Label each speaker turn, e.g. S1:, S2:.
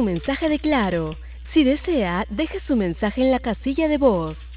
S1: mensaje de Claro. Si desea, deje su mensaje en la casilla de voz.